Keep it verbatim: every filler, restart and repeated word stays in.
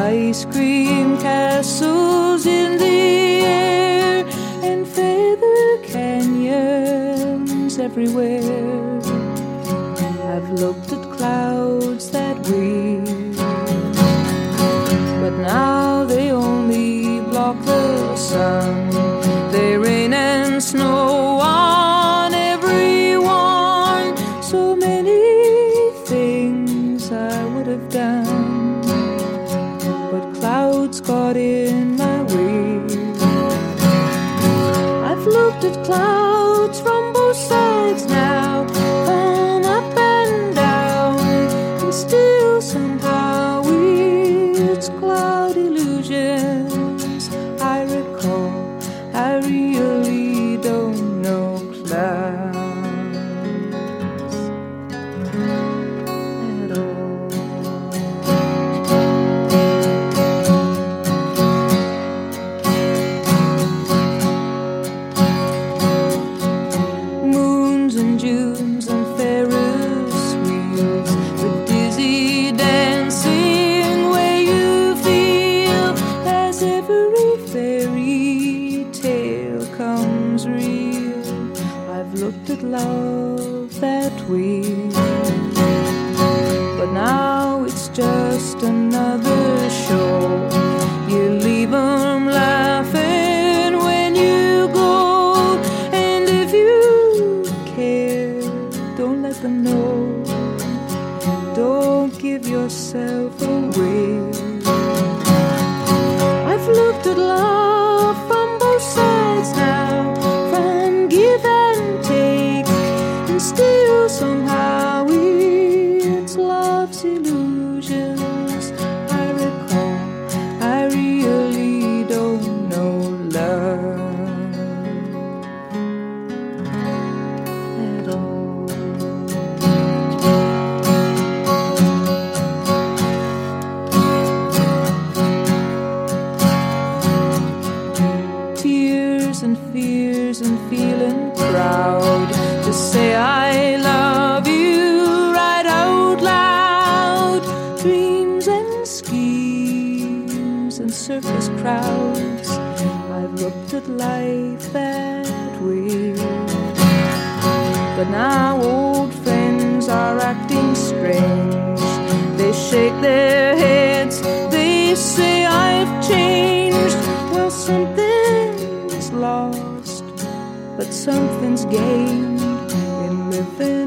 ice cream castles in the air and feather canyons everywhere. I've looked at clouds that way, but now they only block the sun. They rain and snow on everyone. So many things I would have done, but clouds got in my way. I've looked at clouds from both sides now, from up and down, and still somehow it's cloud illusions I recall. I really don't know clouds at all. Moons and Junes and Ferris wheels, the dizzy dancing way you feel as every fairy tale comes real. I've looked at love that way, but now it's just another show. You leave 'em laughing when you go, and if you care, don't let them know. Don't give yourself away. I've looked at love from both sides now, from give and take, and still somehow it's love's illusions I recall. I really don't know love at all. Tears and fears and feeling proud to say I love you right out loud. Dreams and schemes and circus crowds, I've looked at life that way, but now old friends are acting strange. They shake their heads, they say I've changed. Well, something's lost, but something's gained in living